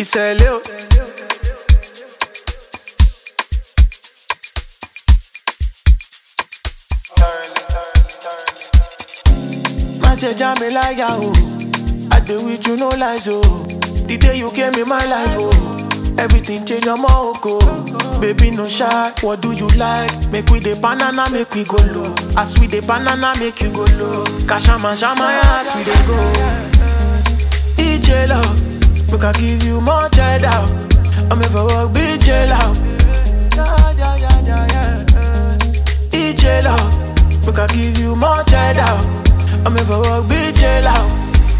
Iseleo. Man say Jamila oh, I do with you no lies oh. The day you came in my life oh, everything change on my oko. Baby no shy, what do you like? Make we the banana, make we go low. As we the banana, make you go low. Kashama shama as we dey go. EJ love, we can give you more cheddar. I'm ever walk big jail out. EJ love, we can give you more cheddar. I'm ever walk big jail out.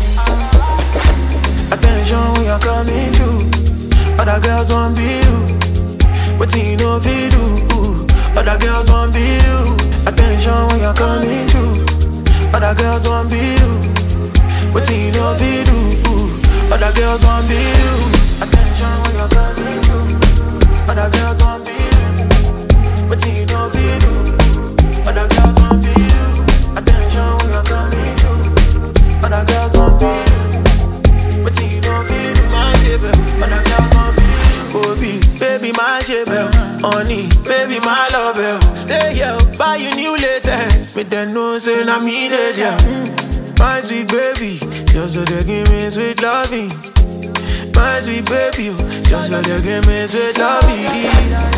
Attention when you're coming through. Other girls won't be you. What you know if you do? Other girls won't be you. Attention when you're coming through. Other girls won't be you. What you know if you do? Other girls won't be you. Attention when you're coming through. Other girls won't be you. What you know if you do? Other girls won't be you. Attention when you're coming through. Other girls won't be you. What you know if you do? My baby. Other girls won't be you. Obi, baby, my jebel. Honey, baby, my love. Stay here, buy you new latest. With the nose and I mean it, yeah. My sweet baby, just so they give me sweet loving. My sweet baby, just so they give me sweet loving.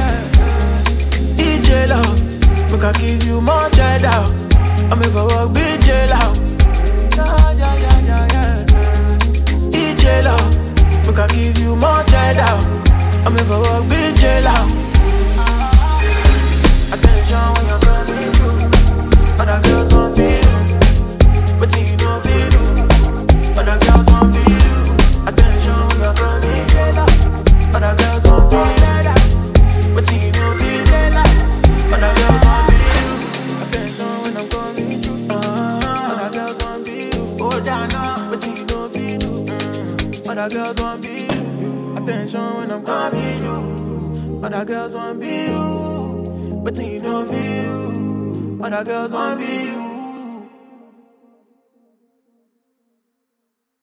EJ love, we can give you more cheddar. I'm ever walk big jail out. EJ love, we can give you more cheddar. I'm ever walk big jail out. Attention when you're coming through. Other girls won't be you. But you know if you do. Other girls won't be you. Attention when you're coming through. Other girls won't be you. But you know if you do. Other girls won't be you. Attention when I'm coming through. Other girls won't be you. Oh, Jana. But you know if you do. Other girls won't be you. Attention when I'm coming through. Other girls won't be you. But you know if you. Other girls won't be you.